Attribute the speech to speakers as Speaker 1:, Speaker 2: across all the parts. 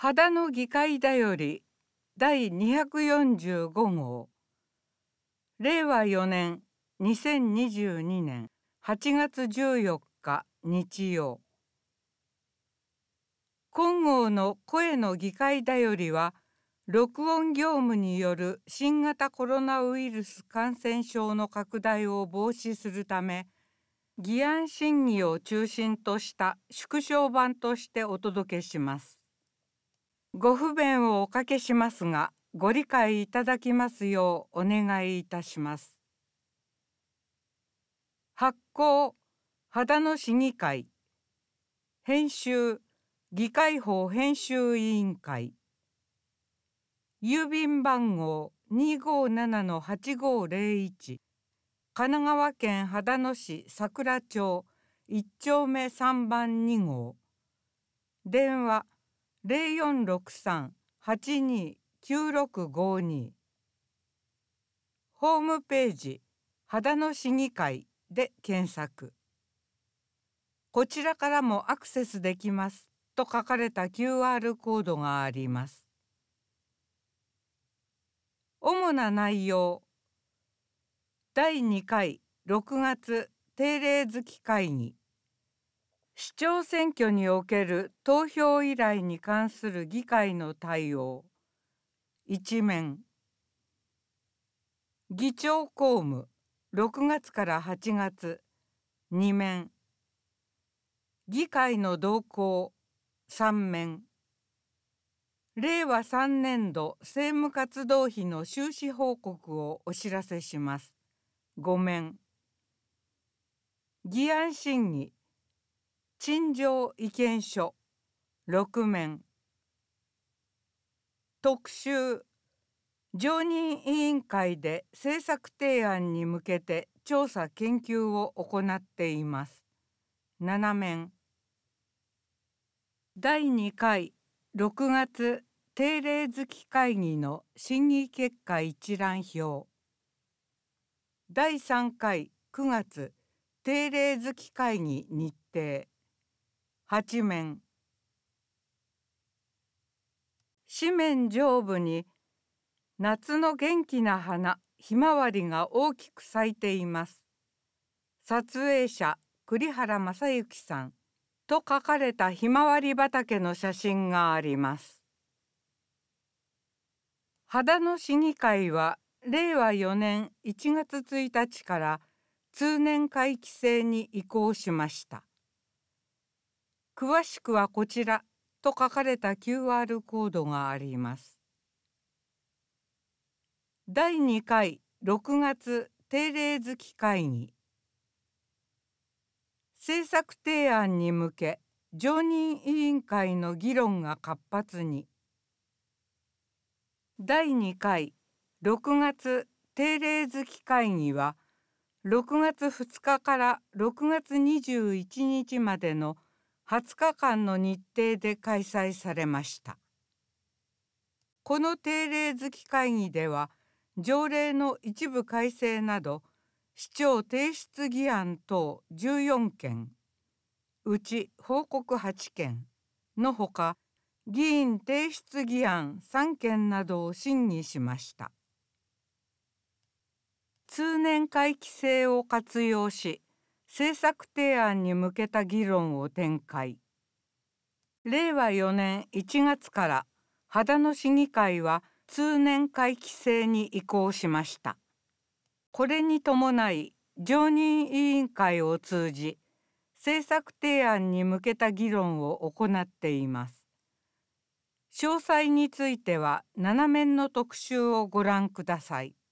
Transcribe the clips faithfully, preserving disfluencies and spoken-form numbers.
Speaker 1: 秦の議会だより第にひゃくよんじゅうご号、れいわよねんにせんにじゅうにねんはちがつじゅうよっか日曜。今号の声の議会だよりは、録音業務による新型コロナウイルス感染症の拡大を防止するため、議案審議を中心とした縮小版としてお届けします。ご不便をおかけしますが、ご理解いただきますようお願いいたします。発行、秦野市議会。編集、議会法編集委員会。郵便番号 にーごーななのはちごーぜろいち、神奈川県秦野市桜町いっ丁目さんばんに号。電話ゼロよんろくさん はちにーきゅうろくごに。ホームページ秦野市議会で検索。こちらからもアクセスできますと書かれた キューアール コードがあります。主な内容。だいにかいろくがつ定例月会議。市長選挙における投票依頼に関する議会の対応。一面。議長公務ろくがつからはちがつ。二面。議会の動向三面。れいわさんねんど政務活動費の収支報告をお知らせします。ご面。議案審議陳情意見書ろく面。特集常任委員会で政策提案に向けて調査研究を行っています。なな面。だいにかいろくがつ定例月会議の審議結果一覧表。だいさんかいくがつ定例月会議日程。はち面。紙面上部に夏の元気な花ひまわりが大きく咲いています。撮影者栗原正幸さんと書かれたひまわり畑の写真があります。秦野市議会はれいわよねんいちがつついたちから通年会期制に移行しました。詳しくはこちらと書かれた キューアール コードがあります。だいにかいろくがつ定例月会議。政策提案に向け常任委員会の議論が活発に。だいにかいろくがつ定例月会議はろくがつふつかからろくがつにじゅういちにちまでのはつかかんの日程で開催されました。この定例月会議では条例の一部改正など市長提出議案等じゅうよんけん、うち報告はちけんのほか議員提出議案さんけんなどを審議しました。通年会期制を活用し政策提案に向けた議論を展開。れいわよねんいちがつから秦野市議会は通年会期制に移行しました。これに伴い常任委員会を通じ政策提案に向けた議論を行っています。詳細についてはなな面の特集をご覧ください。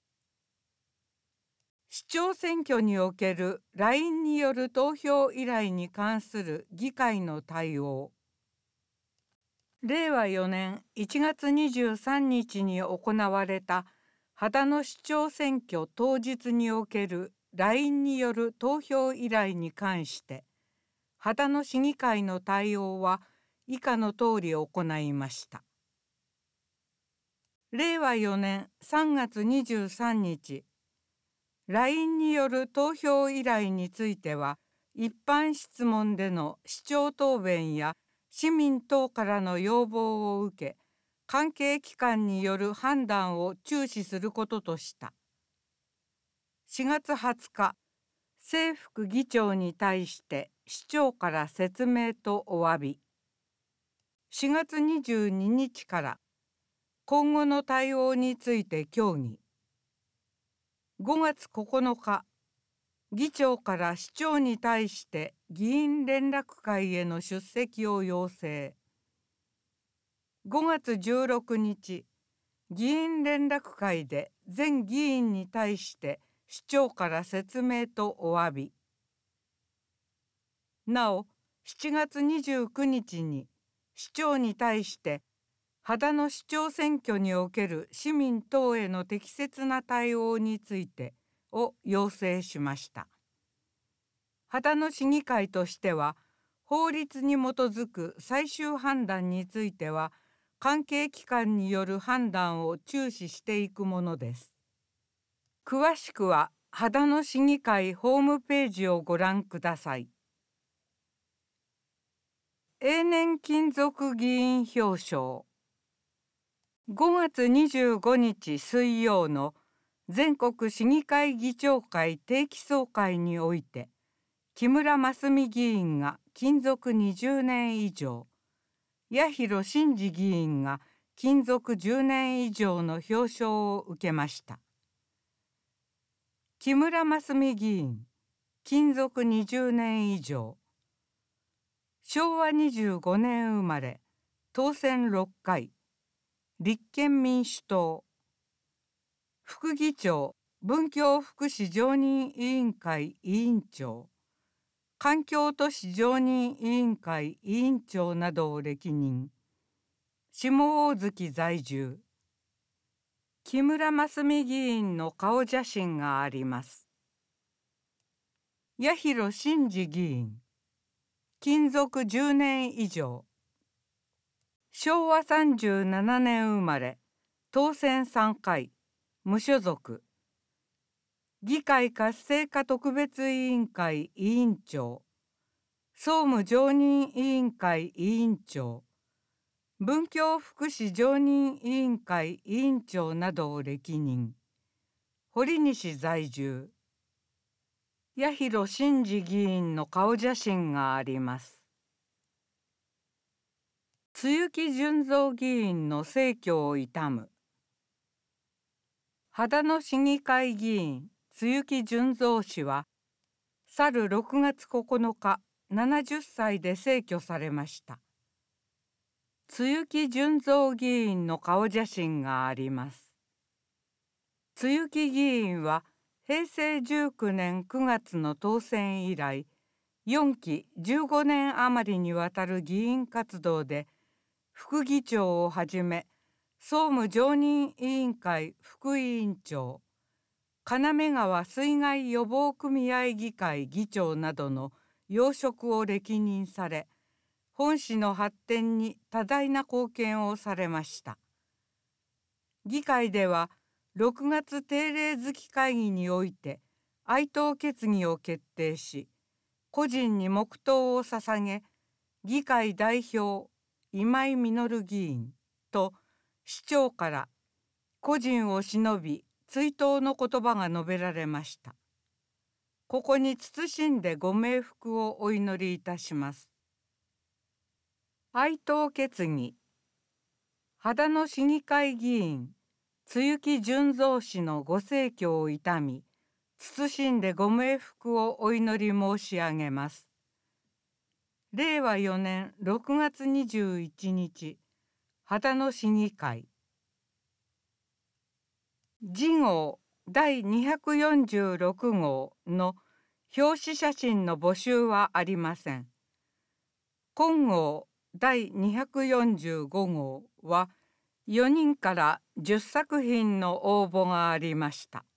Speaker 1: 市長選挙における ライン による投票依頼に関する議会の対応。れいわよねんいちがつにじゅうさんにちに行われた秦野市長選挙当日における ライン による投票依頼に関して秦野市議会の対応は以下のとおり行いました。れいわよねんさんがつにじゅうさんにち、ライン による投票依頼については一般質問での市長答弁や市民等からの要望を受け、関係機関による判断を注視することとした。しがつはつか、正副議長に対して市長から説明とお詫び。しがつにじゅうににちから今後の対応について協議。ごがつここのか、議長から市長に対して議員連絡会への出席を要請。ごがつじゅうろくにち、議員連絡会で全議員に対して市長から説明とお詫び。なお、しちがつにじゅうくにちに市長に対して秦野市長選挙における市民等への適切な対応についてを要請しました。秦野市議会としては、法律に基づく最終判断については関係機関による判断を注視していくものです。詳しくは秦野市議会ホームページをご覧ください。永年勤続議員表彰。ごがつにじゅうごにち水曜の全国市議会議長会定期総会において、木村真澄議員が勤続にじゅうねん以上、八広真二議員が勤続じゅうねん以上の表彰を受けました。木村真澄議員、勤続にじゅうねん以上。しょうわにじゅうごねん生まれ、当選ろっかい、立憲民主党。副議長、文教福祉常任委員会委員長、環境都市常任委員会委員長などを歴任。下大月在住。木村真澄議員の顔写真があります。八広真二議員、勤続じゅうねん以上。しょうわさんじゅうななねん生まれ、当選さんかい、無所属。議会活性化特別委員会委員長、総務常任委員会委員長、文教福祉常任委員会委員長などを歴任。堀西在住。八広真二議員の顔写真があります。露木順三議員の逝去を悼む。秦野市議会議員露木順三氏は、去るろくがつここのか、ななじゅっさいで逝去されました。露木順三議員の顔写真があります。露木議員は、へいせいじゅうきゅうねんくがつの当選以来、よんきじゅうごねん余りにわたる議員活動で、副議長をはじめ、総務常任委員会副委員長、金目川水害予防組合議会議長などの要職を歴任され、本市の発展に多大な貢献をされました。議会では、ろくがつ定例月会議において哀悼決議を決定し、個人に黙祷を捧げ、議会代表今井実議員と市長から個人を偲び追悼の言葉が述べられました。ここに謹んでご冥福をお祈りいたします。哀悼決議。秦野市議会議員露木順三氏のご逝去を悼み、謹んでご冥福をお祈り申し上げます。れいわよねんろくがつにじゅういちにち、秦野市議会。次号だいにひゃくよんじゅうろくごうの表紙写真の募集はありません。今号だいにひゃくよんじゅうごごうはよにんからじゅっさくひんの応募がありました。